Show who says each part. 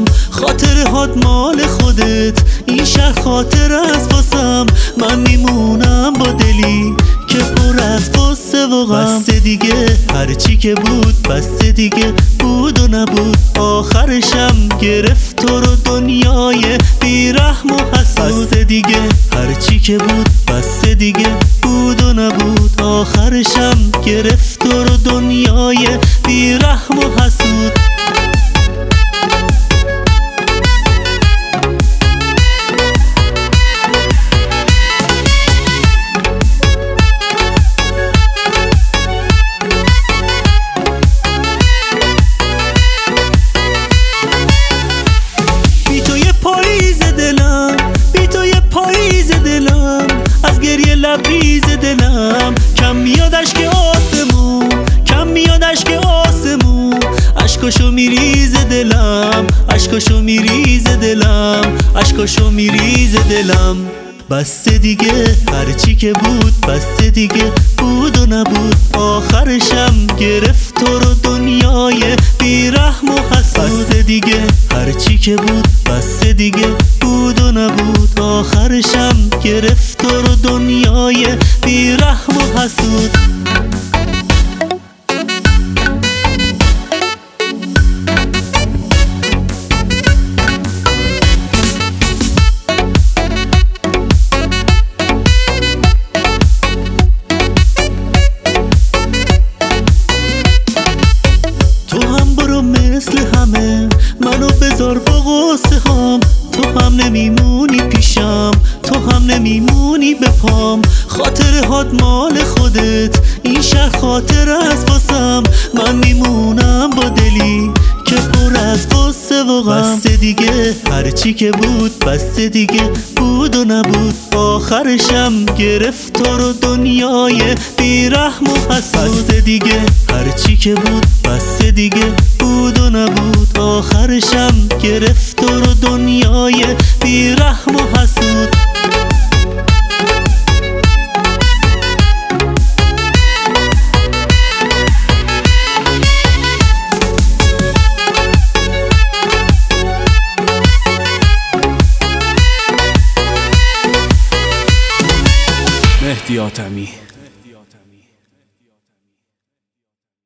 Speaker 1: بپام. خاطرهات مال خودت، این شهر خاطر است واسم. من میمونم با دلی که پر از قصه و غم. بسته دیگه هرچی که بود، بسته دیگه بود و نبود. آخرشم گرفت تو رو دنیای بیرحم و حسود. بسته دیگه هرچی که بود، بسته دیگه بود و نبود. آخرشم گرفت تو رو دنیای بیرحم و حسود. از گریه لبریز دلم کم میاد اشک آسمون، کم میاد اشک آسمون. اشکاشو میریزه دلم، اشکاشو میریزه دلم، اشکاشو میریزه دلم. بسته دیگه هرچی که بود، بسته دیگه بود و نبود. آخرشم گرفت تو رو دنیای بیرحم و حسود. بسته دیگه هرچی که بود، بسته دیگه بود و نبود. آخرشم گرفت تو رو دنیای بیرحم و حسود. مثل همه منو بذار با غصه هام. تو هم نمیمونی پیشم، تو هم نمیمونی به پام. خاطرهات مال خودت، این شهر خاطر است واسم. من میمونم با دلی که پر از قصه و غم. بسته دیگه هرچی که بود، بسته دیگه بود و نبود. آخرشم گرفت تو رو دنیای بیرحم و حسود. بسته دیگه هرچی که بود، بسته دیگه بود و نبود. آخرشم گرفت تو رو دنیای بیرحم و حسود.
Speaker 2: مهدی آتمی.